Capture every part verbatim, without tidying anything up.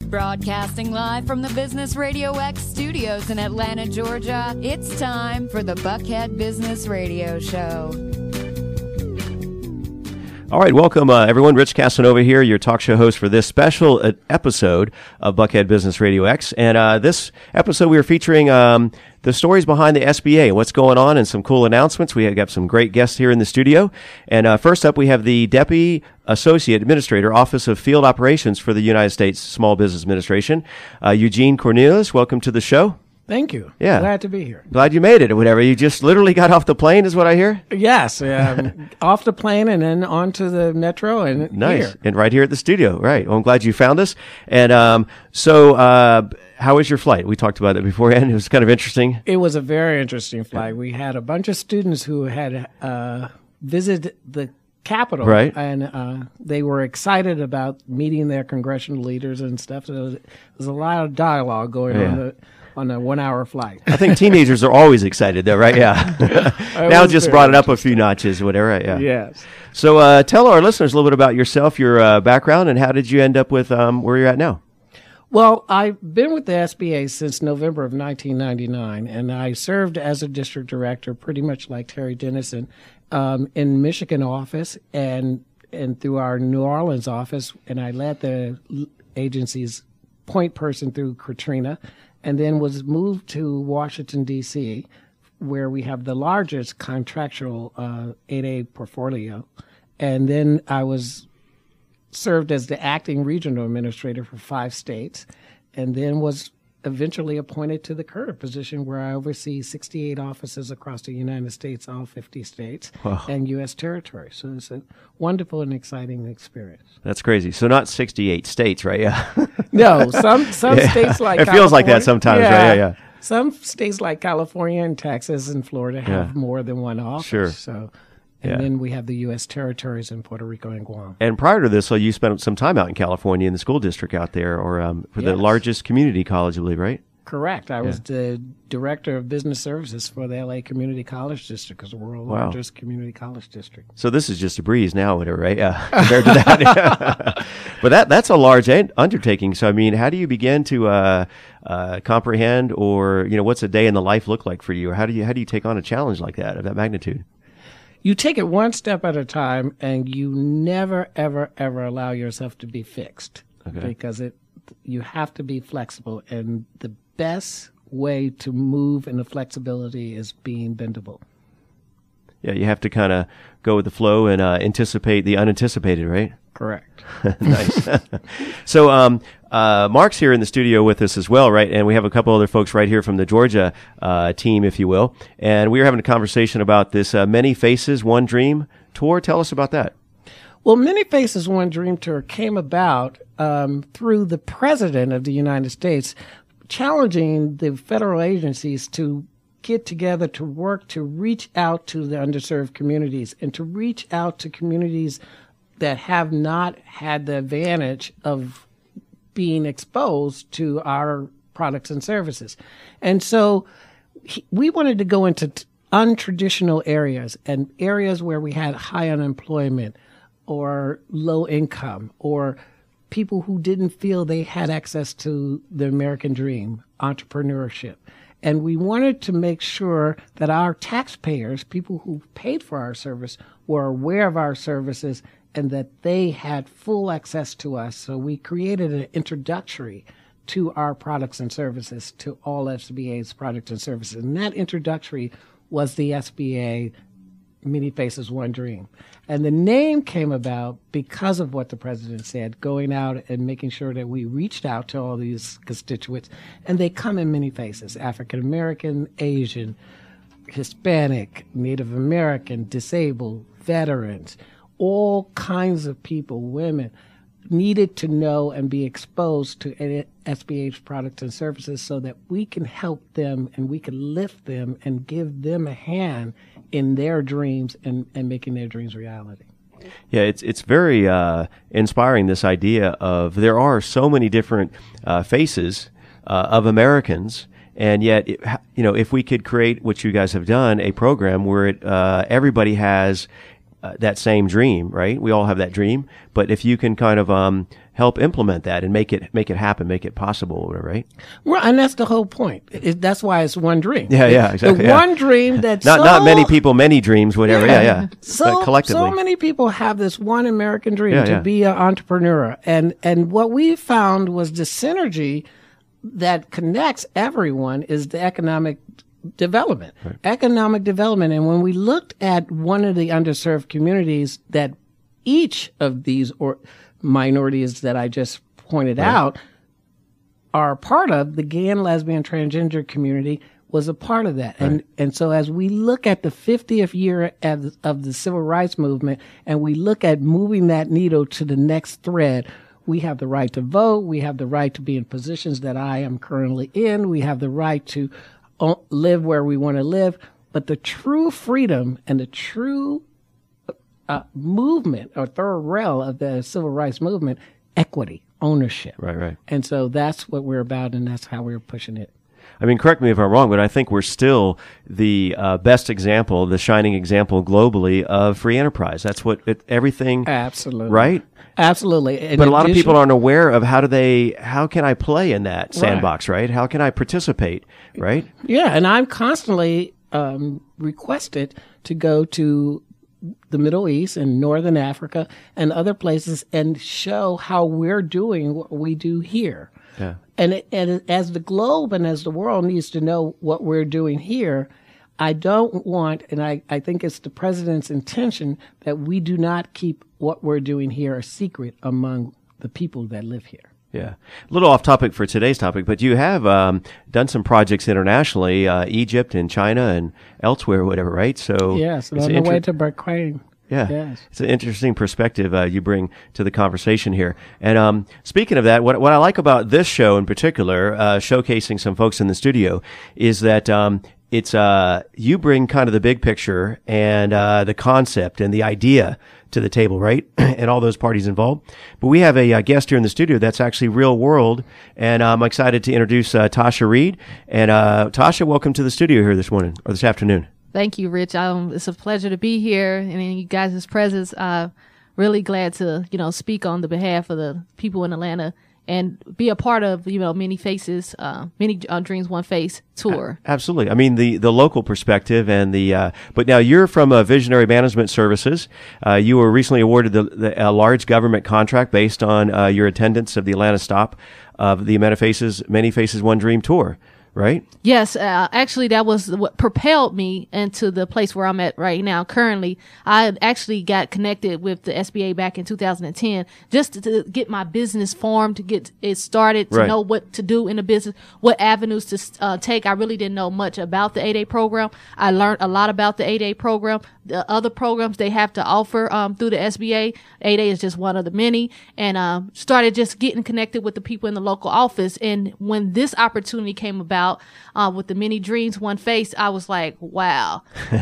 Broadcasting live from the Business Radio X studios in Atlanta, Georgia, it's time for the Buckhead Business Radio Show. All right, welcome uh, everyone. Rich Casanova here, your talk show host for this special uh, episode of Buckhead Business Radio X. And uh, this episode we are featuring um, the stories behind the S B A, what's going on, and some cool announcements. We have got some great guests here in the studio. And uh, first up, we have the Deputy Associate Administrator, Office of Field Operations for the United States Small Business Administration, uh, Eugene Cornelius. Welcome to the show. Thank you. Yeah. Glad to be here. Glad you made it or whatever. You just literally got off the plane is what I hear? Yes. Um, off the plane and then onto the metro and nice. Here. And right here at the studio. Right. Well, I'm glad you found us. And um, so uh, how was your flight? We talked about it beforehand. It was kind of interesting. It was a very interesting flight. We had a bunch of students who had uh, visited the Capitol, right. and uh, they were excited about meeting their congressional leaders and stuff. So there was, there was a lot of dialogue going yeah. on the on a one-hour flight. I think teenagers are always excited, though, right? Yeah. Now just brought it up a few notches, whatever. Right? Yeah. Yes. So uh, tell our listeners a little bit about yourself, your uh, background, and how did you end up with um, where you're at now? Well, I've been with the S B A since November of nineteen ninety-nine, and I served as a district director, pretty much like Terry Dennison, um, in Michigan office and and through our New Orleans office, and I led the agency's point person through Katrina, and then was moved to Washington, D C, where we have the largest contractual uh, eight A portfolio, and then I was served as the acting regional administrator for five states, and then was eventually appointed to the current position where I oversee sixty-eight offices across the United States, all fifty states, wow. and U S territories. So it's a wonderful and exciting experience. That's crazy. So not sixty-eight states, right? Yeah. No, some some yeah. states like it California, feels like that sometimes, yeah, right? Yeah, yeah. Some states like California and Texas and Florida have yeah. more than one office. Sure. So. And yeah. then we have the U S territories in Puerto Rico and Guam. And prior to this, so you spent some time out in California in the school district out there, or um, for yes. the largest community college, I believe, right? Correct. I yeah. was the director of business services for the L A Community College District, because the world's wow. largest community college district. So this is just a breeze now, whatever, right? Yeah, compared to that. But that that's a large undertaking. So I mean, how do you begin to uh, uh, comprehend, or you know, what's a day in the life look like for you, or how do you how do you take on a challenge like that of that magnitude? You take it one step at a time, and you never, ever, ever allow yourself to be fixed, okay. because it you have to be flexible, and the best way to move in the flexibility is being bendable. Yeah, you have to kind of go with the flow and uh, anticipate the unanticipated, right? Correct. Nice. So, um, uh, Mark's here in the studio with us as well, right? And we have a couple other folks right here from the Georgia uh, team, if you will. And we were having a conversation about this uh, Many Faces, One Dream tour. Tell us about that. Well, Many Faces, One Dream tour came about um, through the President of the United States challenging the federal agencies to get together to work to reach out to the underserved communities and to reach out to communities that have not had the advantage of being exposed to our products and services. And so he, we wanted to go into t- untraditional areas and areas where we had high unemployment or low income or people who didn't feel they had access to the American dream, entrepreneurship. And we wanted to make sure that our taxpayers, people who paid for our service, were aware of our services and that they had full access to us. So we created an introductory to our products and services, to all S B A's products and services. And that introductory was the S B A Many Faces, One Dream. And the name came about because of what the president said, going out and making sure that we reached out to all these constituents. And they come in many faces: African American, Asian, Hispanic, Native American, disabled, veterans, all kinds of people, women, needed to know and be exposed to S B A's products and services so that we can help them and we can lift them and give them a hand in their dreams and, and making their dreams reality. Yeah, it's it's very uh, inspiring, this idea of there are so many different uh, faces uh, of Americans, and yet, it, you know, if we could create what you guys have done, a program where it, uh, everybody has uh, that same dream, right? We all have that dream, but if you can kind of um, help implement that and make it make it happen, make it possible, right? Well, and that's the whole point. It, that's why it's one dream. Yeah, yeah, exactly. The yeah. one dream that's not so, not many people, many dreams, whatever. Yeah, yeah. yeah. So but collectively, so many people have this one American dream yeah, to yeah. be an entrepreneur, and and what we found was the synergy that connects everyone is the economic development, right. economic development. And when we looked at one of the underserved communities that each of these or minorities that I just pointed right. out are part of, the gay and lesbian transgender community was a part of that. Right. And and so as we look at the fiftieth year of, of the civil rights movement and we look at moving that needle to the next thread, we have the right to vote. We have the right to be in positions that I am currently in. We have the right to live where we want to live. But the true freedom and the true uh, movement or third rail of the civil rights movement, equity, ownership. Right, right. And so that's what we're about, and that's how we're pushing it. I mean, correct me if I'm wrong, but I think we're still the uh, best example, the shining example globally of free enterprise. That's what it, everything. Absolutely. Right? Absolutely. In but a lot addition, of people aren't aware of how do they, how can I play in that sandbox, right? right? How can I participate, right? Yeah, and I'm constantly um, requested to go to the Middle East and Northern Africa and other places and show how we're doing what we do here. Yeah. And, it, and as the globe and as the world needs to know what we're doing here, I don't want, and I, I think it's the president's intention, that we do not keep what we're doing here a secret among the people that live here. Yeah. A little off topic for today's topic, but you have um, done some projects internationally, uh, Egypt and China and elsewhere, whatever, right? So yes, on the inter- way to Bahrain. Yeah, yes. It's an interesting perspective uh, you bring to the conversation here. And um, speaking of that, what what I like about this show in particular, uh, showcasing some folks in the studio, is that um, it's uh, you bring kind of the big picture and uh, the concept and the idea to the table, right? And all those parties involved. But we have a, a guest here in the studio that's actually real world, and I'm excited to introduce uh, Tasha Reed. And uh, Tasha, welcome to the studio here this morning or this afternoon. Thank you, Rich. Um, it's a pleasure to be here and in you guys' presence. Uh, really glad to, you know, speak on the behalf of the people in Atlanta and be a part of, you know, Many Faces, uh, Many uh, Dreams, One Face tour. Absolutely. I mean, the, the local perspective and the, uh, but now you're from uh, Visionary Management Services. Uh, you were recently awarded the, the, a large government contract based on uh, your attendance of the Atlanta stop of the Many Faces, Many Faces, One Dream tour. Right? Yes. Uh, actually, that was what propelled me into the place where I'm at right now. Currently, I actually got connected with the S B A back in two thousand ten just to, to get my business formed, to get it started, to right. know what to do in the business, what avenues to uh, take. I really didn't know much about the eight A program. I learned a lot about the eight A program, the other programs they have to offer um, through the S B A. eight A is just one of the many, and uh, started just getting connected with the people in the local office. And when this opportunity came about, Uh, with the Many Dreams, One Face, I was like, wow,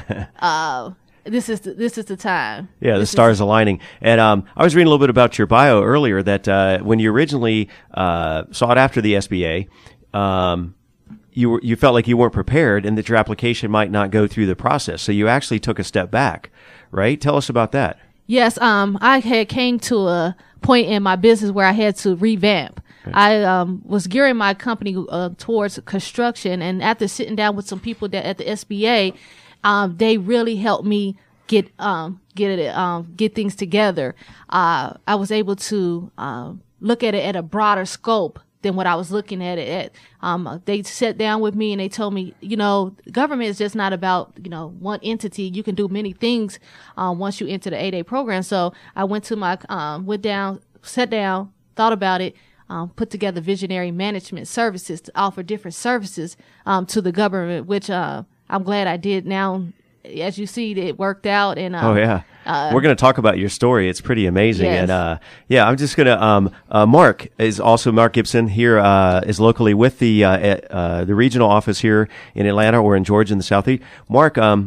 uh, this is the, this is the time. Yeah, the this stars is- aligning. And um, I was reading a little bit about your bio earlier that uh, when you originally uh, sought after the S B A, um, you were you felt like you weren't prepared and that your application might not go through the process. So you actually took a step back, right? Tell us about that. Yes, um, I had came to a point in my business where I had to revamp. I um, was gearing my company uh, towards construction, and after sitting down with some people that at the S B A, um, they really helped me get um, get it um, get things together. Uh, I was able to uh, look at it at a broader scope than what I was looking at it at. Um, they sat down with me and they told me, you know, government is just not about, you know, one entity. You can do many things uh, once you enter the eight A program. So I went to my um, went down, sat down, thought about it. Um, put together Visionary Management Services to offer different services um, to the government, which uh, I'm glad I did. Now, as you see, it worked out. And uh, oh yeah, uh, we're going to talk about your story. It's pretty amazing. Yes. And uh, yeah, I'm just going to. Um, uh, Mark is also Mark Gibson here. Uh, is locally with the uh, uh, the regional office here in Atlanta or in Georgia in the Southeast. Mark, um,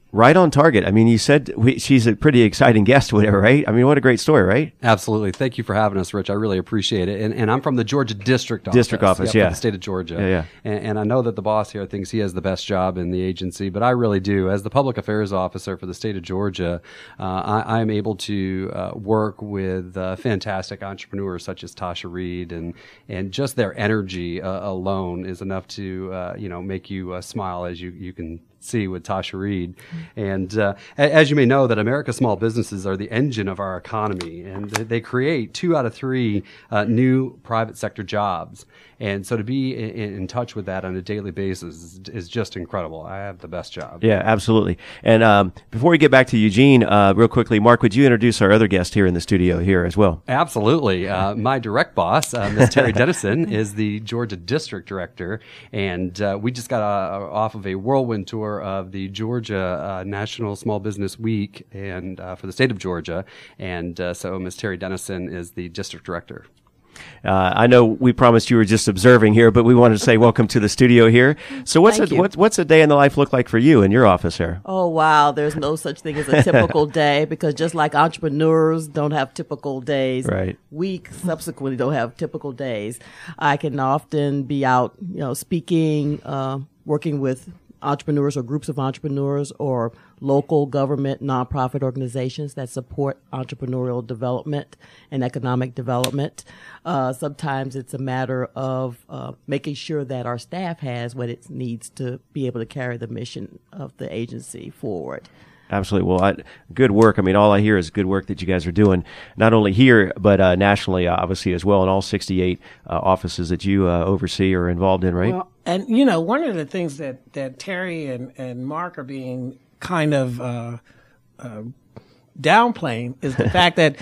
right on target. I mean, you said we, she's a pretty exciting guest, whatever, right? I mean, what a great story, right? Absolutely. Thank you for having us, Rich. I really appreciate it. And, and I'm from the Georgia District Office. District Office, yeah. yeah. For the state of Georgia. Yeah, yeah. And, and I know that the boss here thinks he has the best job in the agency, but I really do. As the public affairs officer for the state of Georgia, uh, I, I'm able to uh, work with uh, fantastic entrepreneurs such as Tasha Reed, and and just their energy uh, alone is enough to uh, you know make you uh, smile, as you you can see with Tasha Reed. And uh, as you may know, that America's small businesses are the engine of our economy, and they create two out of three uh, new private sector jobs. And so to be in, in touch with that on a daily basis is, is just incredible. I have the best job. Yeah, absolutely. And um, before we get back to Eugene, uh, real quickly, Mark, would you introduce our other guest here in the studio here as well? Absolutely. Uh, my direct boss, uh, Miz Terry Dennison, is the Georgia District Director, and uh, we just got uh, off of a whirlwind tour of the Georgia uh, National Small Business Week and uh, for the state of Georgia, and uh, so Miz Terry Dennison is the District Director. Uh, I know we promised you were just observing here, but we wanted to say welcome to the studio here. So what's Thank a, you. what's what's a day in the life look like for you in your office here? Oh, wow. There's no such thing as a typical day, because just like entrepreneurs don't have typical days, Right. we subsequently don't have typical days. I can often be out, you know, speaking, uh, working with entrepreneurs or groups of entrepreneurs or local government nonprofit organizations that support entrepreneurial development and economic development. Uh, sometimes it's a matter of uh, making sure that our staff has what it needs to be able to carry the mission of the agency forward. Absolutely. Well, I, good work. I mean, all I hear is good work that you guys are doing, not only here, but uh, nationally, obviously, as well, in all sixty-eight uh, offices that you uh, oversee or are involved in, right? Well, and, you know, one of the things that, that Terry and, and Mark are being kind of uh, uh, downplaying is the fact that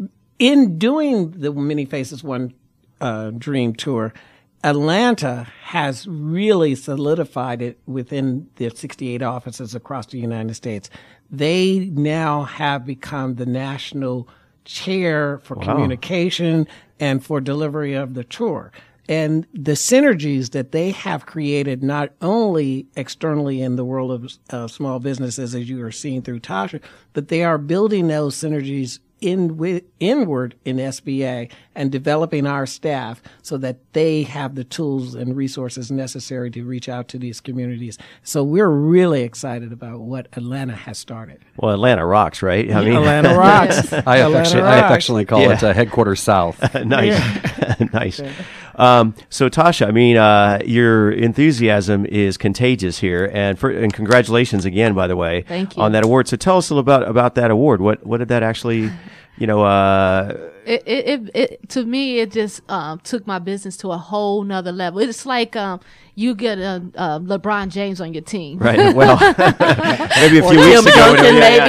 in doing the Many Faces One uh, Dream Tour, Atlanta has really solidified it within the sixty-eight offices across the United States. They now have become the national chair for Wow. communication and for delivery of the tour. And the synergies that they have created, not only externally in the world of uh, small businesses, as you are seeing through Tasha, but they are building those synergies in with, inward in S B A and developing our staff so that they have the tools and resources necessary to reach out to these communities. So we're really excited about what Atlanta has started. Well, Atlanta rocks, right? I mean, Atlanta rocks. I, Atlanta affectionately, I rocks. affectionately call Yeah. it uh, Headquarters South. nice, nice. Um, so, Tasha, I mean, uh, your enthusiasm is contagious here, and for, and congratulations again, by the way, Thank you. on that award. So, tell us a little about about that award. What what did that actually, you know? Uh, It, it, it, it to me, it just um, took my business to a whole nother level. It's like um, you get a, uh, LeBron James on your team. right. Well, maybe a Or few weeks Tim ago. Duncan, whatever,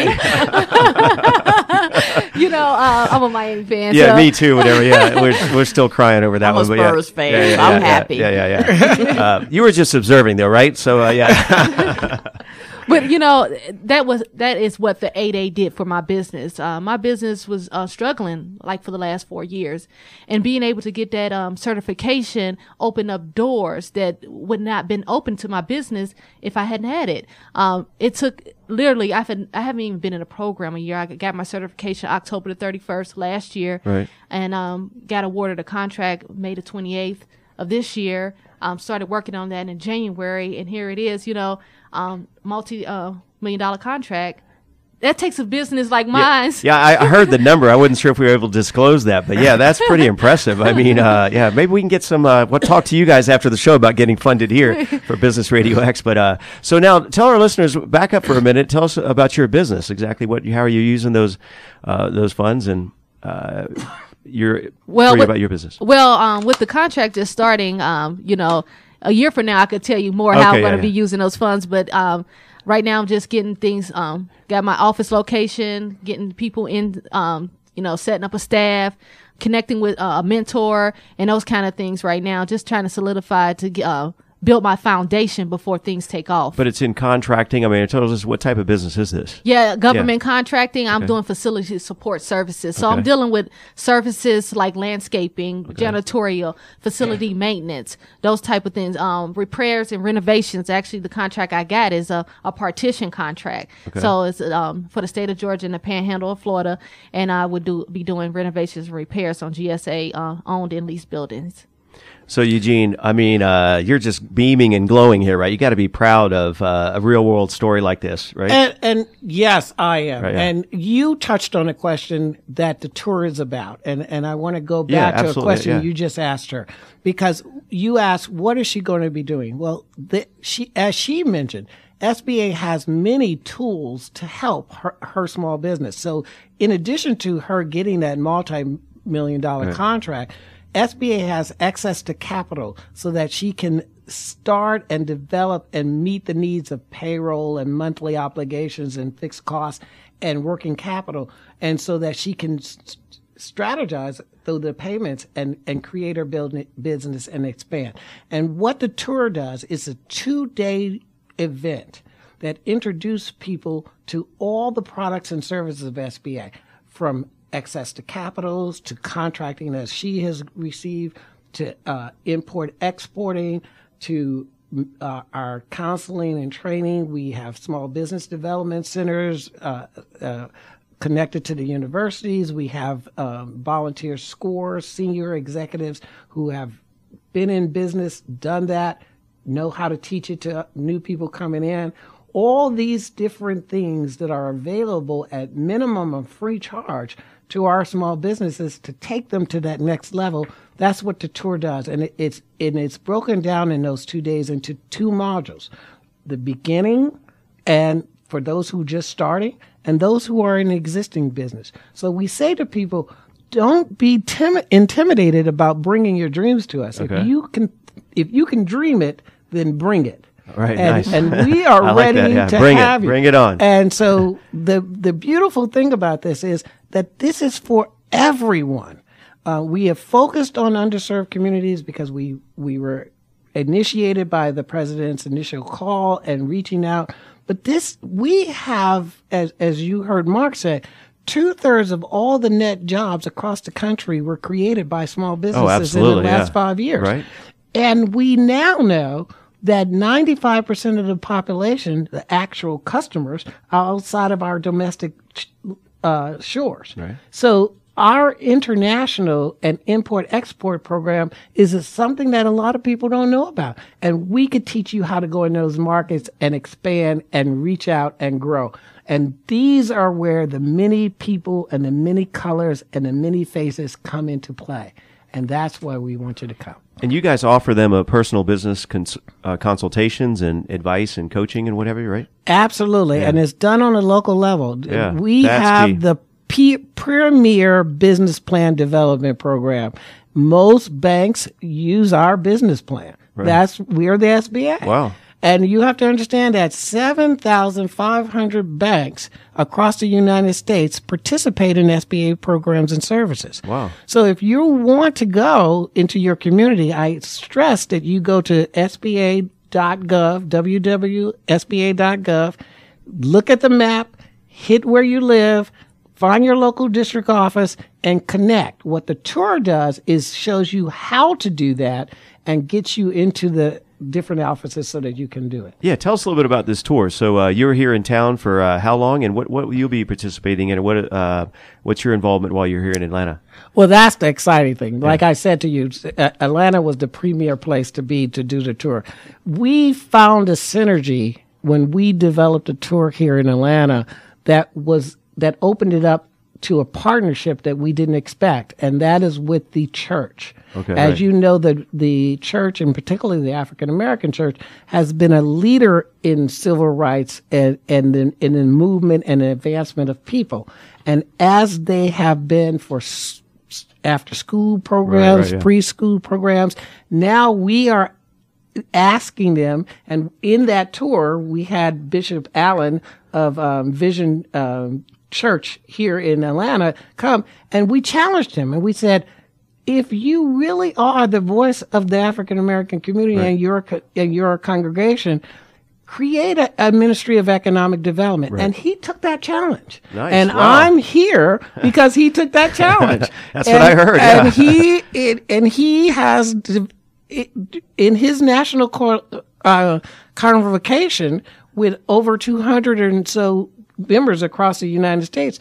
yeah, maybe. You know, uh, I'm a Miami fan. Yeah, so. me too. Whatever. Yeah, we're we're still crying over that I'm a one. but yeah. Spurs fan, Yeah, yeah, so I'm yeah, happy. Yeah, yeah, yeah. uh, you were just observing, though, right? So, uh, yeah. But you know, that was that is what the eight A did for my business. Uh, my business was uh, struggling like for the last four years, and being able to get that um, certification opened up doors that would not been open to my business if I hadn't had it. Um, it took literally I haven't I haven't even been in a program a year. I got my certification October the thirty-first last year, Right. and um, got awarded a contract May the twenty-eighth of this year. Um, started working on that in January, and here it is. You know. Um, multi uh, million dollar contract. That takes a business like mine. Yeah, I, I heard the number. I wasn't sure if we were able to disclose that, but yeah, that's pretty impressive. I mean, uh, yeah, maybe we can get some. Uh, we'll talk to you guys after the show about getting funded here for Business Radio X. But uh, so now, tell our listeners, back up for a minute. Tell us about your business. Exactly what, how are you using those uh, those funds, and uh, your Well, for you with- about your business. Well, um, with the contract just starting, um, you know, a year from now, I could tell you more how Okay, I'm going yeah, to be yeah. using those funds. But um, right now, I'm just getting things. Um, got my office location, getting people in. Um, you know, setting up a staff, connecting with uh, a mentor, and those kind of things. Right now, just trying to solidify to get, uh, build my foundation before things take off. But it's in contracting. I mean, it tells us what type of business is this? Yeah, government Yeah. contracting. I'm Okay. doing facility support services. So Okay. I'm dealing with services like landscaping, janitorial, facility maintenance, those type of things. Um, repairs and renovations. Actually, the contract I got is a, a partition contract. Okay. So it's um, for the state of Georgia and the Panhandle of Florida, and I would do be doing renovations and repairs on G S A uh, owned and leased buildings. So Eugene, I mean, uh, you're just beaming and glowing here, right? You got to be proud of uh, a real world story like this, right? And, and yes, I am. Right, yeah. And you touched on a question that the tour is about. And, and I want to go Yeah, back to a absolutely, question yeah. you just asked her, because you asked, what is she going to be doing? Well, the, she, as she mentioned, S B A has many tools to help her, her small business. So in addition to her getting that multi-million dollar contract, S B A has access to capital so that she can start and develop and meet the needs of payroll and monthly obligations and fixed costs and working capital, and so that she can s- strategize through the payments and, and create her build, business and expand. And what the tour does is a two-day event that introduces people to all the products and services of S B A, from access to capitals, to contracting as she has received, to uh, import exporting, to uh, our counseling and training. We have small business development centers uh, uh, connected to the universities. We have um, volunteer scores, senior executives who have been in business, done that, know how to teach it to new people coming in. All these different things that are available at minimum of free charge to our small businesses to take them to that next level. That's what the tour does. And it, it's and it's broken down in those two days into two modules. The beginning, and for those who are just starting, and those who are in existing business. So we say to people, don't be tim- intimidated about bringing your dreams to us. Okay. If you can, if you can dream it, then bring it. Right, and, nice. and we are I like ready that, yeah. to Bring it. have you. Bring it on. And so the the beautiful thing about this is that this is for everyone. Uh, we have focused on underserved communities because we we were initiated by the president's initial call and reaching out. But this, we have, as as you heard Mark say, two thirds of all the net jobs across the country were created by small businesses in the absolutely, last yeah. five years. Right. And we now know that ninety-five percent of the population, the actual customers, are outside of our domestic uh, shores. Right. So our international and import-export program is a, something that a lot of people don't know about. And we could teach you how to go in those markets and expand and reach out and grow. And these are where the many people and the many colors and the many faces come into play. And that's why we want you to come. And you guys offer them a personal business cons- uh, consultations and advice and coaching and whatever, right? Absolutely. And it's done on a local level. Yeah, we that's have key. the P- premier business plan development program. Most banks use our business plan. That's, we're the S B A. Wow. And you have to understand that seven thousand five hundred banks across the United States participate in S B A programs and services. Wow. So if you want to go into your community, I stress that you go to S B A dot gov, w w w dot s b a dot gov, look at the map, hit where you live, find your local district office, and connect. What the tour does is shows you how to do that and gets you into the different offices so that you can do it. Yeah, tell us a little bit about this tour. So uh, you're here in town for uh, how long, and what, what will you be participating in, and what uh, what's your involvement while you're here in Atlanta? Well, that's the exciting thing. Like I said to you, uh, Atlanta was the premier place to be to do the tour. We found a synergy when we developed a tour here in Atlanta that was that opened it up to a partnership that we didn't expect, and that is with the church. Okay, As right. you know, the the church, and particularly the African American church, has been a leader in civil rights and and in, in the movement and advancement of people. And as they have been for s- after school programs, right, yeah. preschool programs, now we are asking them, and in that tour, we had Bishop Allen of um, Vision um, Church here in Atlanta come, and we challenged him, and we said, if you really are the voice of the African American community Right. and your co- and your congregation, create a, a ministry of economic development. Right. And he took that challenge. Nice. And Wow. I'm here because he took that challenge. That's and, what I heard, yeah. And he it, and he has d- it, in his national cor- uh, convocation with over two hundred and so members across the United States,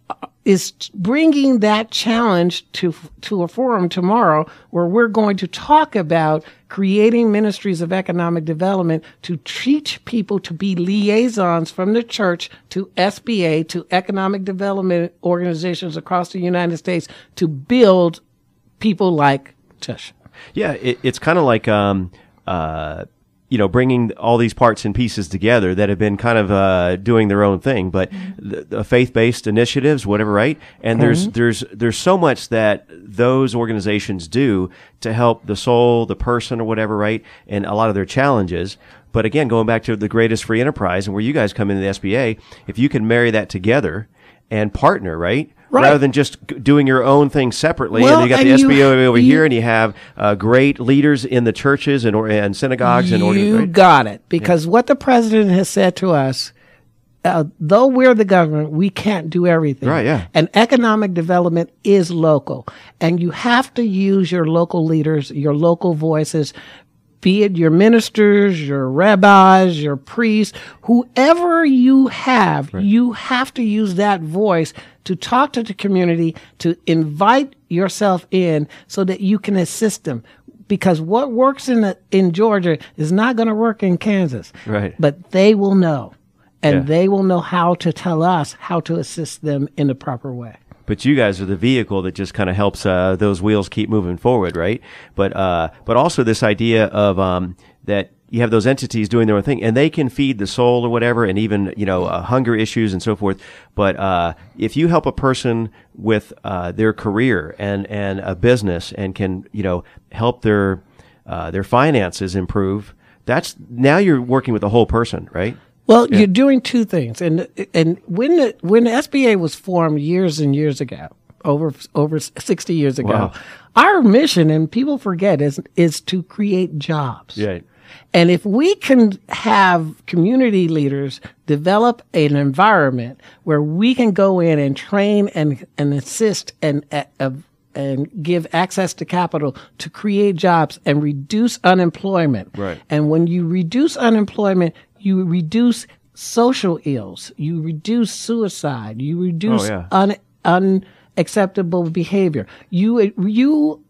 is bringing that challenge to to a forum tomorrow where we're going to talk about creating ministries of economic development to teach people to be liaisons from the church to S B A, to economic development organizations across the United States to build people like Tush. Yeah, it, it's kind of like, um, uh, you know, bringing all these parts and pieces together that have been kind of uh, doing their own thing, but the, the faith-based initiatives, whatever, right? And there's there's there's so much that those organizations do to help the soul, the person, or whatever, right? And a lot of their challenges. But again, going back to the greatest free enterprise and where you guys come into the S B A, if you can marry that together and partner, right? Right. Rather than just g- doing your own thing separately, Well, and you got and the S B A you- over you- here, and you have uh, great leaders in the churches and or, and synagogues and You organizations. got it. Because what the president has said to us, uh, though we're the government, we can't do everything. Right, yeah. And economic development is local. And you have to use your local leaders, your local voices, be it your ministers, your rabbis, your priests, whoever you have, you have to use that voice to talk to the community, to invite yourself in so that you can assist them. Because what works in the, in Georgia is not going to work in Kansas. Right. But they will know. And Yeah. they will know how to tell us how to assist them in the proper way. But you guys are the vehicle that just kind of helps uh, those wheels keep moving forward, right? But uh, but also this idea of um, that you have those entities doing their own thing, and they can feed the soul or whatever, and even you know uh, hunger issues and so forth. But uh, if you help a person with uh, their career and and a business, and can you know help their uh, their finances improve, that's now you're working with the whole person, right? Well, you're doing two things, and and when the when the S B A was formed years and years ago, over over sixty years ago, Wow. our mission, and people forget, is is to create jobs. Right. And if we can have community leaders develop an environment where we can go in and train and and assist and uh, and give access to capital to create jobs and reduce unemployment. Right. And when you reduce unemployment, you reduce social ills, you reduce suicide, you reduce Oh, yeah. un, unacceptable behavior. You you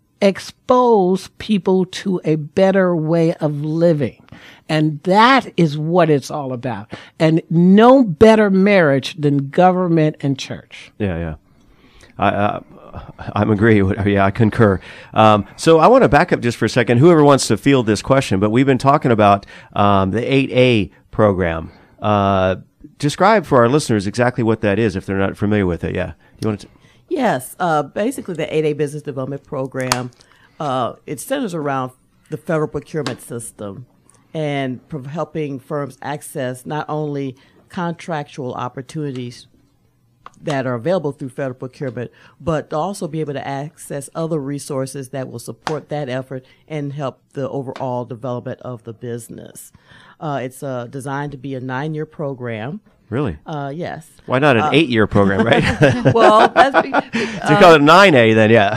expose people to a better way of living. And that is what it's all about. And no better marriage than government and church. Yeah, yeah. I, uh, I'm agree. with- Yeah, I concur. Um, so I want to back up just for a second. Whoever wants to field this question, but we've been talking about um, the eight A program. Uh, describe for our listeners exactly what that is if they're not familiar with it. Yeah. You want to? Yes, uh, basically the eight A Business Development Program, uh, it centers around the federal procurement system and pro- helping firms access not only contractual opportunities that are available through federal procurement, but to also be able to access other resources that will support that effort and help the overall development of the business. Uh, it's uh, designed to be a nine-year program. Really? Uh, yes. Why not an eight-year program, right? Well, that's be- So you call it nine A then, yeah.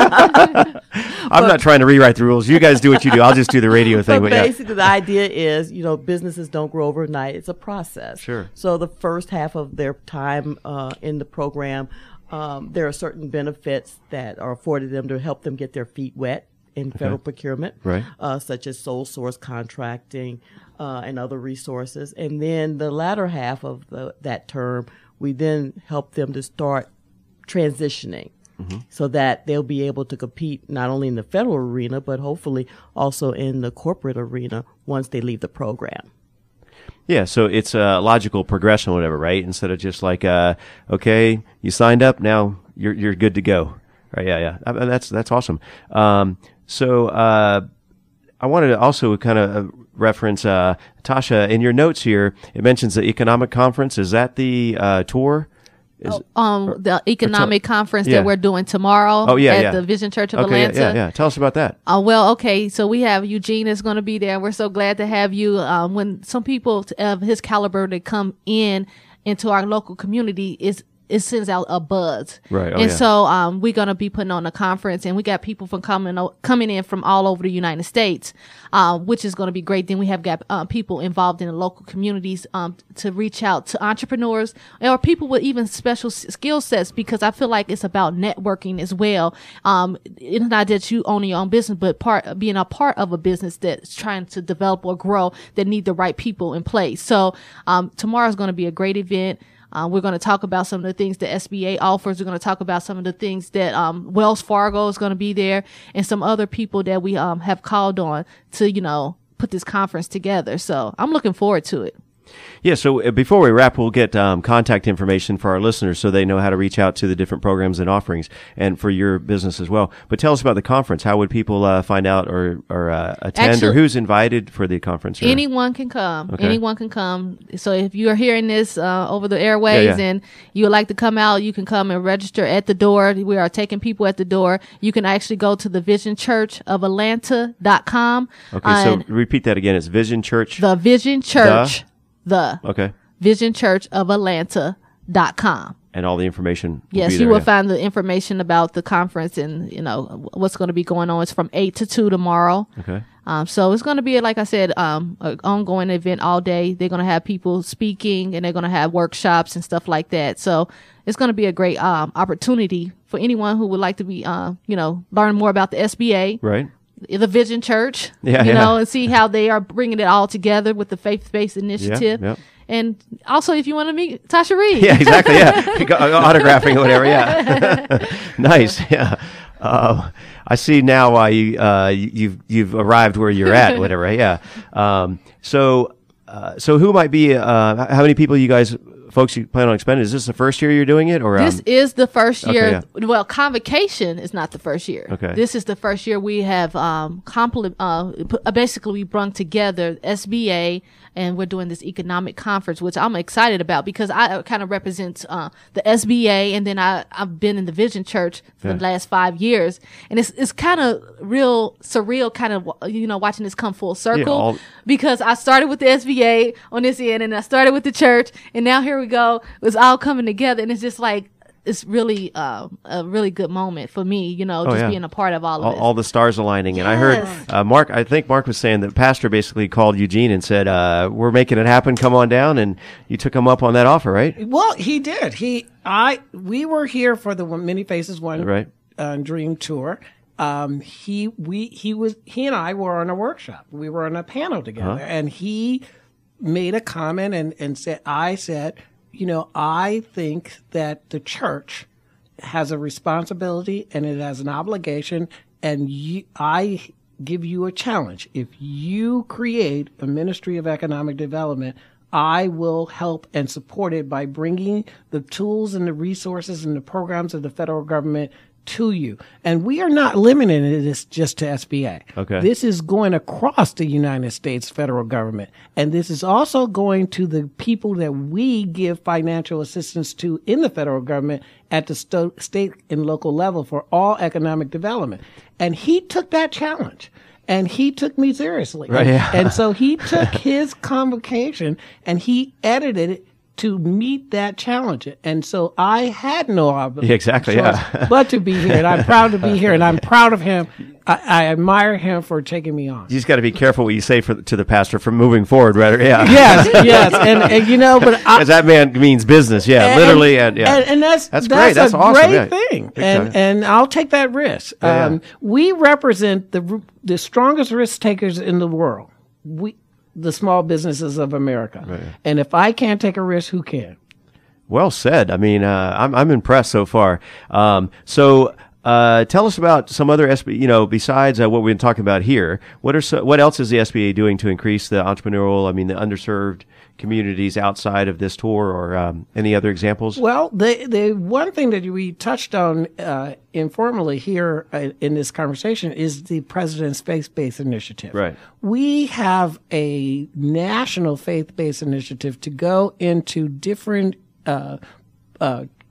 I'm not trying to rewrite the rules. You guys do what you do. I'll just do the radio thing. But But yeah. basically, the idea is, you know, businesses don't grow overnight. It's a process. Sure. So the first half of their time uh, in the program, um, there are certain benefits that are afforded them to help them get their feet wet in federal procurement, Right. uh, such as sole source contracting uh, and other resources. And then the latter half of the, that term, we then help them to start transitioning. So that they'll be able to compete not only in the federal arena, but hopefully also in the corporate arena once they leave the program. Yeah, so it's a logical progression, or whatever, right? Instead of just like, uh, okay, you signed up, now you're you're good to go. Right? Yeah, yeah. I mean, that's that's awesome. Um, so uh, I wanted to also kind of reference uh, Tasha in your notes here. It mentions the economic conference. Is that the uh, tour Is, Um, the economic tell- conference yeah. that we're doing tomorrow Oh, yeah, at yeah. the Vision Church of okay, yeah, Atlanta. yeah, yeah. Tell us about that. Uh, well, okay, so we have Eugene is going to be there. We're so glad to have you. Um, when some people t- of his caliber that come in into our local community, is it sends out a buzz. Right, oh, and yeah. so um, we're going to be putting on a conference, and we got people from coming o- coming in from all over the United States, uh, which is going to be great. Then we have got uh, people involved in the local communities um, to reach out to entrepreneurs or people with even special s- skill sets, because I feel like it's about networking as well. Um, it's not that you own your own business, but part being a part of a business that's trying to develop or grow that need the right people in place. So um, tomorrow's going to be a great event. Uh, we're going to talk about some of the things that S B A offers. We're going to talk about some of the things that um, Wells Fargo is going to be there, and some other people that we um, have called on to, you know, put this conference together. So I'm looking forward to it. Yeah, so uh, before we wrap, we'll get um, contact information for our listeners so they know how to reach out to the different programs and offerings, and for your business as well. But tell us about the conference. How would people uh, find out or, or uh, attend, Actually, or who's invited for the conference? Or? Anyone can come. Okay. Anyone can come. So if you are hearing this uh, over the airways Yeah, yeah. and you would like to come out, you can come and register at the door. We are taking people at the door. You can actually go to the vision church of atlanta dot com. Okay, so and repeat that again. It's Vision Church. the Vision Church. The Okay. Vision Church of Atlanta dot com. And all the information. Will Yes, be you there, will yeah. find the information about the conference and, you know, what's going to be going on. It's from eight to two tomorrow. Okay. Um, so it's going to be, like I said, um, an ongoing event all day. They're going to have people speaking, and they're going to have workshops and stuff like that. So it's going to be a great um, opportunity for anyone who would like to be, uh, you know, learn more about the S B A. Right. The Vision Church, Yeah, you yeah. know, and see how they are bringing it all together with the faith-based initiative. yeah. And also, if you want to meet Tasha Reed. Yeah, exactly. Yeah. Go- Autographing or whatever. Yeah. Nice. Yeah. Uh, I see now why you, uh, you- you've, you've arrived where you're at, whatever. Yeah. Um, so, uh, so who might be, uh, how many people you guys, folks you plan on expending? Is this the first year you're doing it, or? This um, is the first year. Okay, Well, convocation is not the first year. Okay. This is the first year we have um compli- uh p- uh, basically we brung together S B A, and we're doing this economic conference, which I'm excited about because I kind of represent uh the S B A, and then I I've been in the Vision Church for Yeah. the last five years, and it's it's kind of real surreal, kind of, you know, watching this come full circle all- because I started with the S B A on this end, and I started with the church, and now here we go. It's all coming together, and it's just like, it's really uh, a really good moment for me, you know, just yeah. being a part of all of all, this. all the stars aligning. And I heard Yes. uh, Mark, I think Mark was saying that Pastor basically called Eugene and said, uh, we're making it happen. Come on down. And you took him up on that offer, right? Well, he did. He, I, we were here for the Many Faces One Right. uh, Dream Tour. Um, he, we, he was, he and I were on a workshop. We were on a panel together, Uh-huh. and he made a comment and, and said, I said, you know, I think that the church has a responsibility and it has an obligation, and you, I give you a challenge. If you create a ministry of economic development, I will help and support it by bringing the tools and the resources and the programs of the federal government to you. And we are not limiting this just to S B A. Okay. This is going across the United States federal government. And this is also going to the people that we give financial assistance to in the federal government at the sto- state and local level for all economic development. And he took that challenge. And he took me seriously. Right, yeah. And so he took his convocation and he edited it to meet that challenge. And so I had no obligation. Yeah, exactly, yeah. but to be here. And I'm proud to be here. And I'm proud of him. I, I admire him for taking me on. You just got to be careful what you say for, to the pastor from moving forward, right? Yeah. Yes, yes. And, and you know, but I, Because that man means business. Yeah, and- literally. And, yeah. and, and that's That's that's, great. That's a awesome. great Yeah. thing, Big and time. and I'll take that risk. Yeah, um, yeah. We represent the the strongest risk takers in the world. We, the small businesses of America, Right. and if I can't take a risk, who can? Well said. I mean, uh, I'm I'm impressed so far. Um, so, uh, tell us about some other S B A. You know, besides uh, what we've been talking about here. What are so, what else is the S B A doing to increase the entrepreneurial? I mean, the underserved communities outside of this tour, or um, any other examples? Well, the the one thing that we touched on uh, informally here uh, in this conversation is the President's Faith-Based Initiative. Right. We have a national faith-based initiative to go into different uh, uh,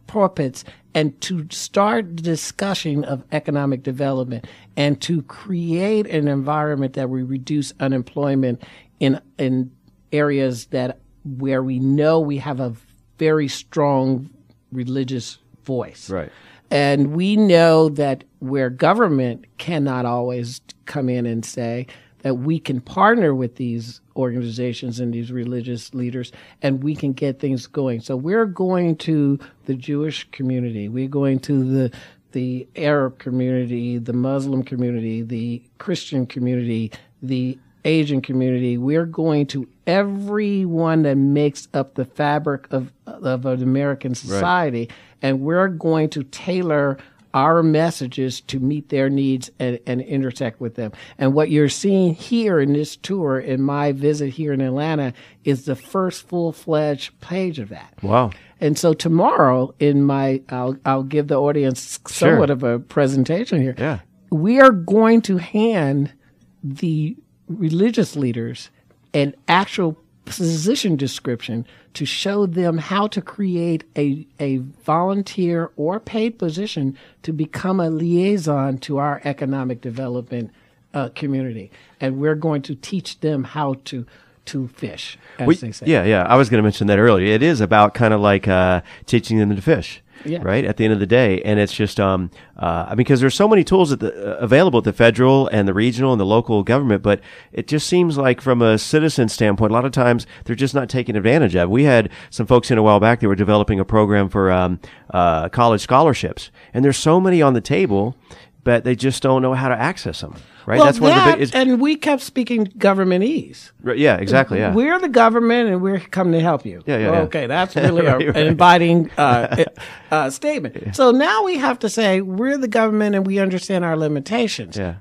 pulpits and to start the discussion of economic development and to create an environment that will reduce unemployment in in areas that where we know we have a very strong religious voice. Right. And we know that where government cannot always come in and say that we can partner with these organizations and these religious leaders and we can get things going. So we're going to the Jewish community. We're going to the the Arab community, the Muslim community, the Christian community, the Asian community. We're going to everyone that makes up the fabric of of an American society, right. And we're going to tailor our messages to meet their needs and, and intersect with them. And what you're seeing here in this tour, in my visit here in Atlanta, is the first full-fledged page of that. Wow. And so tomorrow, in my, I'll, I'll give the audience somewhat Sure. of a presentation here. Yeah. We are going to hand the religious leaders an actual position description to show them how to create a, a volunteer or paid position to become a liaison to our economic development uh, community. And we're going to teach them how to to fish, as We- they say. Yeah, yeah. I was going to mention that earlier. It is about kind of like uh, teaching them to fish. Yeah. Right at the end of the day, and it's just um, uh, because there's so many tools at the, uh, available at the federal and the regional and the local government, but it just seems like from a citizen standpoint, a lot of times they're just not taking advantage of. We had some folks in a while back that were developing a program for um, uh, college scholarships, and there's so many on the table, but they just don't know how to access them. Right? Well, That's one that, of the big. Is, and we kept speaking governmentese. right, yeah, exactly. Yeah. We're the government, and we're coming to help you. Yeah, yeah, Well, yeah. Okay, that's really a, Right, right. an inviting uh, uh, statement. So now we have to say we're the government, and we understand our limitations. Yeah.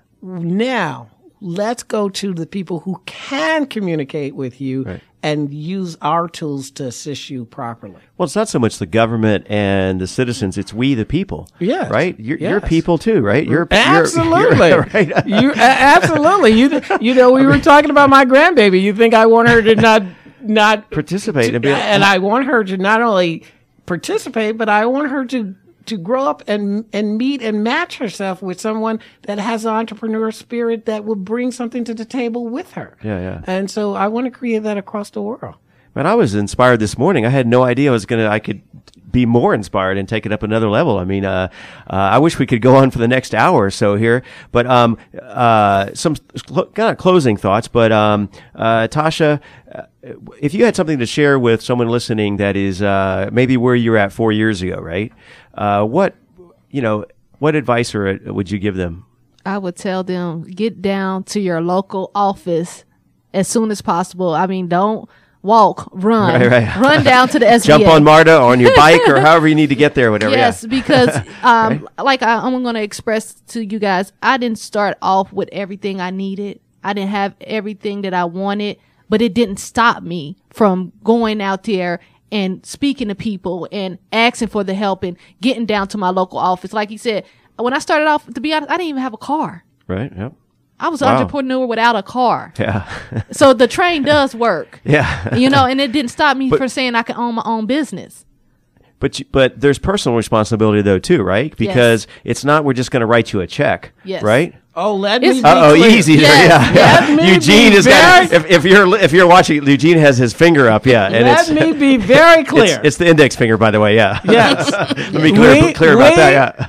Now let's go to the people who can communicate with you Right. and use our tools to assist you properly. Well, it's not so much the government and the citizens; it's we, the people. Yes. Right. You're, you're Yes. people too, right? You're you're- Absolutely, you're- right. you a- absolutely. You you know, we were talking about my grandbaby. You think I want her to not not Participate to- and be- and I want her to not only participate, but I want her to to grow up and and meet and match herself with someone that has an entrepreneur spirit that will bring something to the table with her. Yeah, yeah. And so I want to create that across the world. Man, I was inspired this morning. I had no idea I was gonna. I could be more inspired and take it up another level. I mean, uh, uh, I wish we could go on for the next hour or so here. But um, uh, some cl- kind of closing thoughts. But um, uh, Tasha, uh, if you had something to share with someone listening that is uh, maybe where you're at four years ago, right? Uh, what you know, what advice or uh, would you give them? I would tell them, get down to your local office as soon as possible. I mean, don't walk, run, Right, right. run down to the S B A. Jump on MARTA or on your bike or however you need to get there, whatever. Yes, yeah. because um, like I, I'm going to express to you guys, I didn't start off with everything I needed. I didn't have everything that I wanted, but it didn't stop me from going out there and speaking to people and asking for the help and getting down to my local office. Like you said, when I started off, to be honest, I didn't even have a car. Right. Yep. I was an Wow. entrepreneur without a car. Yeah. So the train does work. Yeah. You know, and it didn't stop me But- from saying I could own my own business. But you, but there's personal responsibility though too, right? Because it's not we're just going to write you a check, Yes. right? Oh, let It's- me be Uh oh, clear. easy there, Yes, yeah. let me Eugene be has got. very- If, if you're if you're watching, Eugene has his finger up, yeah, and Let it's me be very it's, clear. it's the index finger, by the way, yeah. Yes. Let me be clear, We- clear about we- that, yeah.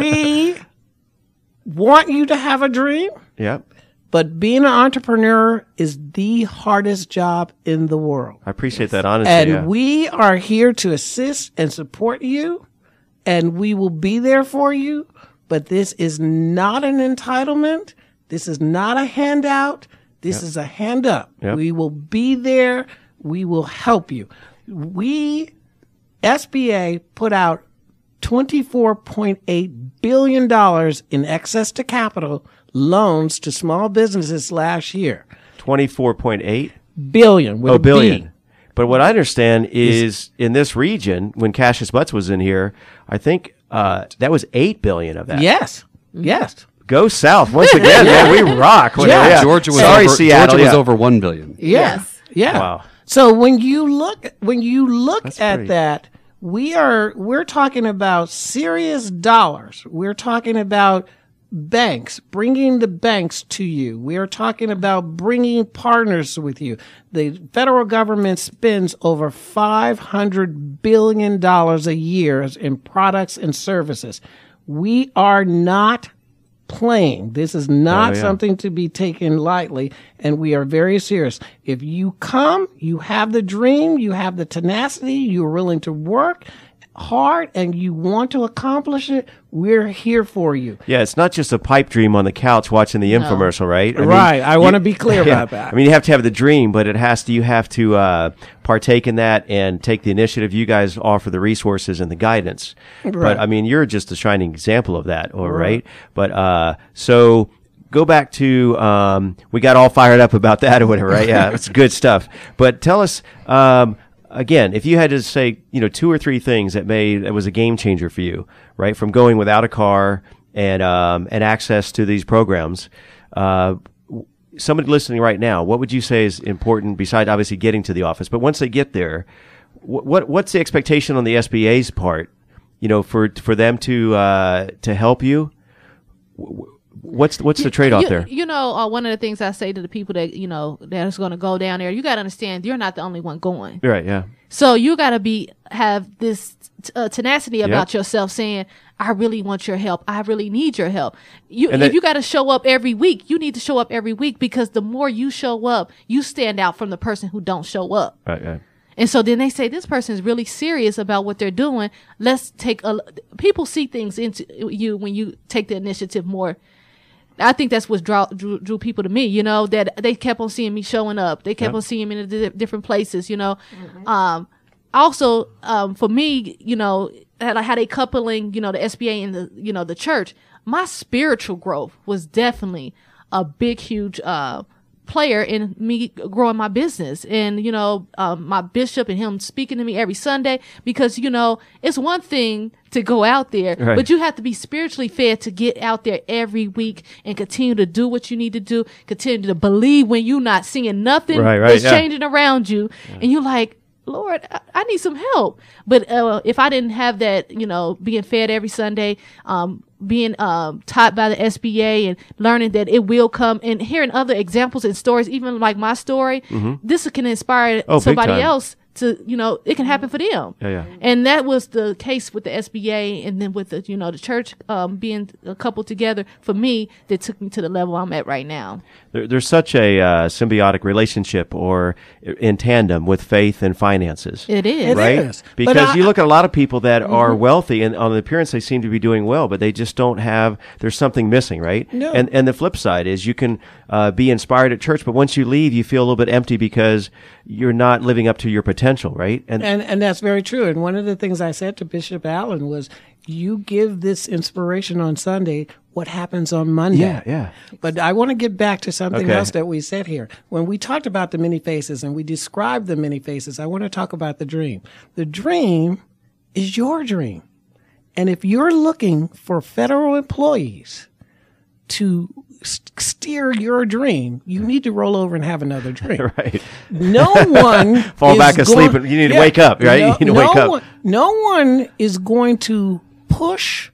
We want you to have a dream, Yeah, but being an entrepreneur is the hardest job in the world. I appreciate that honesty. And yeah. we are here to assist and support you, and we will be there for you. But this is not an entitlement. This is not a handout. This is a hand up. Yep. We will be there. We will help you. We, S B A, put out twenty-four point eight billion dollars in excess to capital loans to small businesses last year. twenty-four point eight Billion. With Oh, a B. billion. But what I understand is in this region, when Cassius Butts was in here, I think uh, that was eight billion of that. Yes. Yes. Go south once again, man. We rock. Whatever, Yeah. yeah. Georgia was Sorry, over, Seattle. Georgia was yeah. over one billion. Yeah. Yes. Yeah. Wow. So when you look when you look That's at pretty- that, We are, we're talking about serious dollars. We're talking about banks, bringing the banks to you. We are talking about bringing partners with you. The federal government spends over five hundred billion dollars a year in products and services. We are not playing. This is not Oh, yeah. something to be taken lightly, and we are very serious. If you come, you have the dream, you have the tenacity, you're willing to work hard, and you want to accomplish it, we're here for you. Yeah, it's not just a pipe dream on the couch watching the infomercial, right? I Right. I you- wanna be clear yeah. about that. I mean, you have to have the dream, but it has to. You have to uh, partake in that and take the initiative. You guys offer the resources and the guidance, Right. but I mean, you're just a shining example of that, all right? But uh, so. Go back to, um, we got all fired up about that or whatever, right? Yeah, it's good stuff. But tell us, um, again, if you had to say, you know, two or three things that made, that was a game changer for you, right? From going without a car and, um, and access to these programs, uh, somebody listening right now, what would you say is important besides obviously getting to the office? But once they get there, what, what what's the expectation on the S B A's part, you know, for, for them to, uh, to help you? What's what's the trade off you, there? You know, uh, one of the things I say to the people that, you know, that is going to go down there, you got to understand you're not the only one going. Right, yeah. So you got to be, have this uh, tenacity about Yep. yourself saying, I really want your help. I really need your help. You, And if that- you got to show up every week, you need to show up every week, because the more you show up, you stand out from the person who don't show up. Right, right. And so then they say, this person is really serious about what they're doing. Let's take a, people see things into you when you take the initiative more. I think that's what draw, drew, drew people to me, you know, that they kept on seeing me showing up. They kept Yep. on seeing me in the di- different places, you know. Um, also, um, for me, you know, had I had a coupling, you know, the S B A and the, you know, the church, my spiritual growth was definitely a big, huge, uh, player in me growing my business. And, you know, um, my bishop and him speaking to me every Sunday, because, you know, it's one thing to go out there, Right. but you have to be spiritually fed to get out there every week and continue to do what you need to do, continue to believe when you're not seeing nothing Right, right, that's yeah. changing around you. And you're like, Lord, I, I need some help. But uh, if I didn't have that, you know, being fed every Sunday, um, being um, taught by the S B A and learning that it will come, and hearing other examples and stories, even like my story, this can inspire Oh, big somebody time. else to, you know, it can happen for them. Yeah, yeah. And that was the case with the S B A, and then with the, you know, the church um, being a couple together for me, that took me to the level I'm at right now. There, there's such a uh, symbiotic relationship or in tandem with faith and finances. It is. It right? is. But Because I- you look at a lot of people that are wealthy, and on the appearance they seem to be doing well, but they just don't have. There's something missing, right? No. And and the flip side is you can uh, be inspired at church, but once you leave, you feel a little bit empty because you're not living up to your potential, right? And, And and that's very true. And one of the things I said to Bishop Allen was, you give this inspiration on Sunday, what happens on Monday? yeah, yeah. But I want to get back to something Okay. else that we said here. When we talked about the many faces and we described the many faces, I want to talk about the dream. The dream is your dream. And if you're looking for federal employees to s- steer your dream, you need to roll over and have another dream. Right. No one Fall is back asleep going- and you need to wake up, right? No, You need to no wake up. One, no one is going to push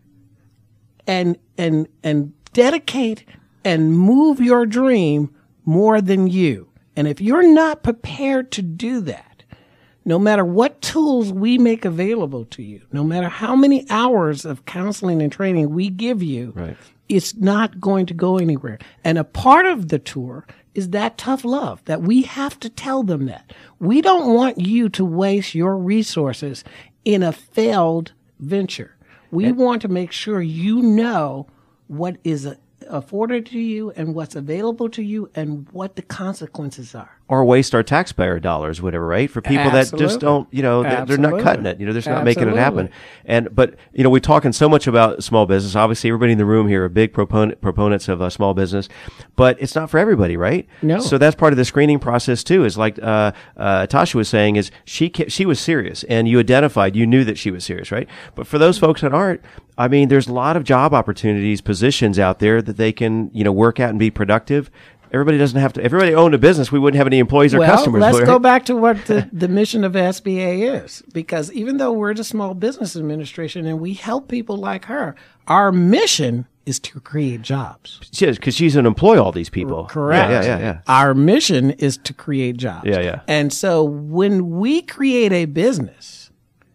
and and and dedicate and move your dream more than you. And if you're not prepared to do that, no matter what tools we make available to you, no matter how many hours of counseling and training we give you, Right. it's not going to go anywhere. And a part of the tour is that tough love, that we have to tell them that. We don't want you to waste your resources in a failed venture. We want to make sure you know what is uh, afforded to you and what's available to you and what the consequences are. Or waste our taxpayer dollars, whatever, right? For people that just Absolutely. don't, you know, they're, they're not Absolutely. cutting it. You know, they're just not making it happen. Absolutely. And but you know, we're talking so much about small business. Obviously, everybody in the room here are big proponent proponents of uh, small business, but it's not for everybody, right? No. So that's part of the screening process too. Is like uh, uh, Tasha was saying, is she ca- she was serious, and you identified, you knew that she was serious, right? But for those folks that aren't, I mean, there's a lot of job opportunities, positions out there that they can, you know, work out and be productive. Everybody doesn't have to. If everybody owned a business, we wouldn't have any employees or well, customers. let's right? go back to what the, the mission of S B A is. Because even though we're the Small Business Administration and we help people like her, our mission is to create jobs. Because she's an employ all these people. Correct. Yeah, yeah, yeah. yeah. Our mission is to create jobs. Yeah, yeah. And so when we create a business,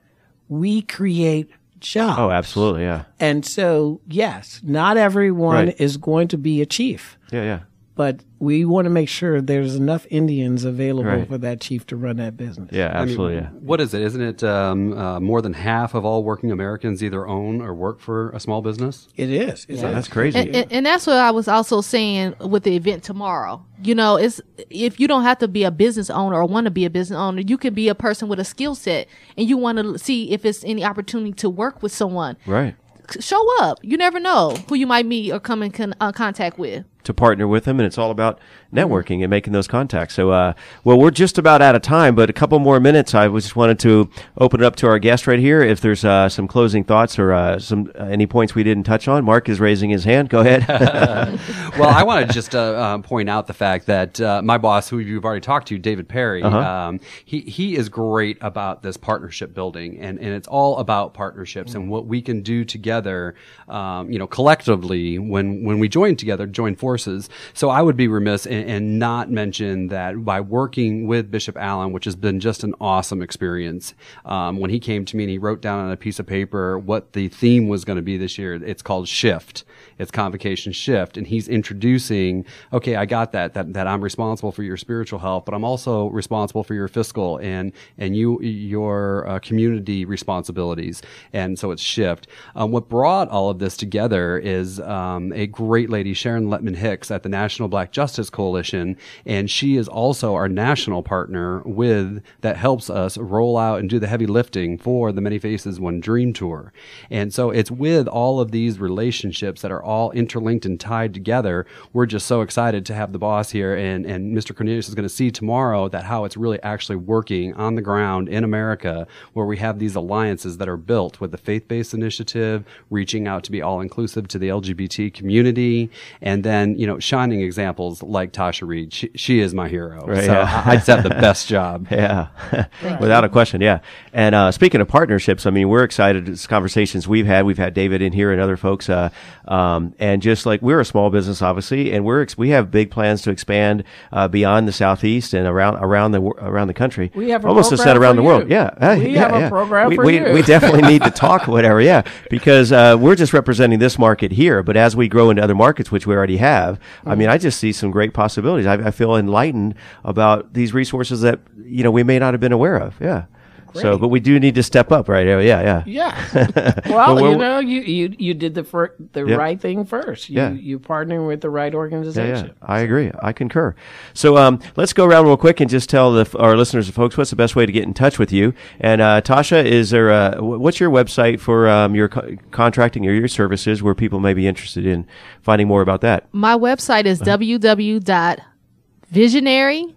we create jobs. Oh, absolutely, yeah. And so, yes, not everyone Right. is going to be a chief. Yeah, yeah. But we want to make sure there's enough Indians available Right. for that chief to run that business. Yeah, I mean, absolutely, yeah. What is it? Isn't it um, uh, more than half of all working Americans either own or work for a small business? It is. It Oh, is. that's crazy. And, and, and that's what I was also saying with the event tomorrow. You know, it's if you don't have to be a business owner or want to be a business owner, you can be a person with a skill set and you want to see if it's any opportunity to work with someone. Right. Show up. You never know who you might meet or come in con- uh, contact with. To partner with them, and it's all about networking and making those contacts. So, uh, well, we're just about out of time, but a couple more minutes. I just wanted to open it up to our guest right here. If there's uh, some closing thoughts or uh, some uh, any points we didn't touch on, Mark is raising his hand. Go ahead. Well, I want to just uh, uh, point out the fact that uh, my boss, who you've already talked to, David Perry, Uh-huh. um, he he is great about this partnership building, and, and it's all about partnerships and what we can do together, um, you know, collectively when when we join together, join forces. So I would be remiss and, and not mention that by working with Bishop Allen, which has been just an awesome experience. Um, when he came to me and he wrote down on a piece of paper what the theme was going to be this year, it's called Shift. It's Convocation Shift, and he's introducing, okay, I got that, that, that I'm responsible for your spiritual health, but I'm also responsible for your fiscal and, and you, your uh, community responsibilities. And so it's Shift. Um, what brought all of this together is, um, a great lady, Sharon Letman Hicks at the National Black Justice Coalition, and she is also our national partner with, that helps us roll out and do the heavy lifting for the Many Faces One Dream Tour. And so it's with all of these relationships that are all interlinked and tied together. We're just so excited to have the boss here, and, and Mister Cornelius is going to see tomorrow that how it's really actually working on the ground in America, where we have these alliances that are built with the Faith-Based Initiative, reaching out to be all-inclusive to the L G B T community, and then, you know, shining examples like Tasha Reed. She, she is my hero. Right, so yeah. I, I just have the best job. Yeah, without a question. Yeah. And uh, speaking of partnerships, I mean, we're excited. It's conversations we've had. We've had David in here and other folks. Uh, um, and just like we're a small business, obviously, and we're ex- we have big plans to expand uh, beyond the Southeast and around around the wor- around the country. We have a almost program said around for the world. you. Yeah. Uh, We yeah, have a yeah. program we, for we, you. We definitely need to talk, whatever. Yeah, because uh, we're just representing this market here, but as we grow into other markets, which we already have, I mean, I just see some great possibilities. I, I feel enlightened about these resources that you know we may not have been aware of. Yeah. So, but we do need to step up, right? Yeah, yeah. Yeah. Well, we're- you know, you, you, you did the fir- the Yeah. right thing first. You, Yeah. you partnering with the right Yeah, organization. yeah, I agree. I concur. So um, let's go around real quick and just tell the, our listeners and folks what's the best way to get in touch with you. And uh, Tasha, is there a, wh- what's your website for um, your co- contracting or your services where people may be interested in finding more about that? My website is w w w dot visionary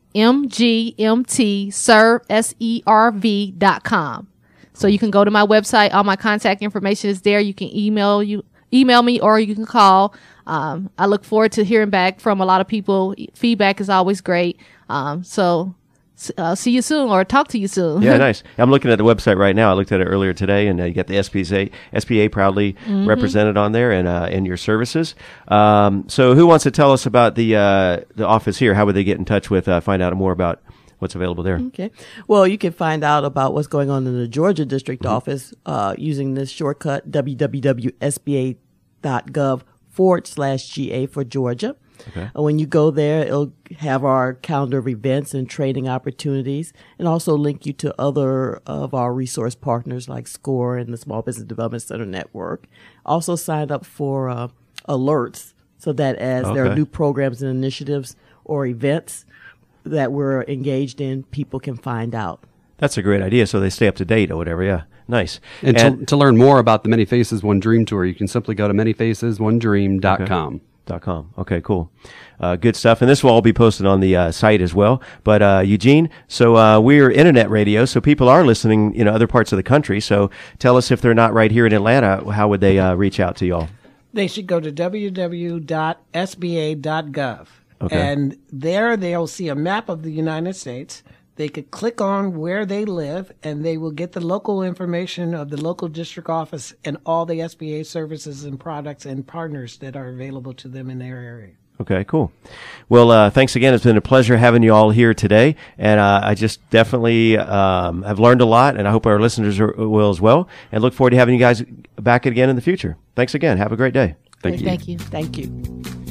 m g m t serve s e r v dot com. So you can go to my website. All my contact information is there. You can email you email me or you can call. Um, I look forward to hearing back from a lot of people. Feedback is always great. Um, so uh, see you soon or talk to you soon. Yeah, nice. I'm looking at the website right now. I looked at it earlier today, and uh, you got the S P A, S P A proudly Mm-hmm. represented on there, and uh, and your services. Um, so, who wants to tell us about the uh, the office here? How would they get in touch with uh, find out more about what's available there? Okay. Well, you can find out about what's going on in the Georgia District Office uh, using this shortcut, w w w dot s b a dot gov forward slash G A for Georgia. Okay. And when you go there, it'll have our calendar of events and training opportunities, and also link you to other of our resource partners like SCORE and the Small Business Development Center Network. Also sign up for uh, alerts so that as there Okay. are new programs and initiatives or events that we're engaged in, people can find out. That's a great idea. So they stay up to date or whatever. Yeah, nice. And, to, to learn more about the Many Faces One Dream Tour, you can simply go to many faces one dream dot com. Dot com. Okay, cool. Uh, good stuff. And this will all be posted on the uh, site as well. But uh, Eugene, so uh, we're internet radio, so people are listening in other parts of the country. So tell us if they're not right here in Atlanta, how would they uh, reach out to y'all? They should go to w w w dot s b a dot gov. Okay. And there they'll see a map of the United States. They could click on where they live, and they will get the local information of the local district office and all the S B A services and products and partners that are available to them in their area. Okay, cool. Well, uh, thanks again. It's been a pleasure having you all here today. And uh, I just definitely um, have learned a lot, and I hope our listeners are, will as well. And look forward to having you guys back again in the future. Thanks again. Have a great day. Thank you. Thank you. Thank you.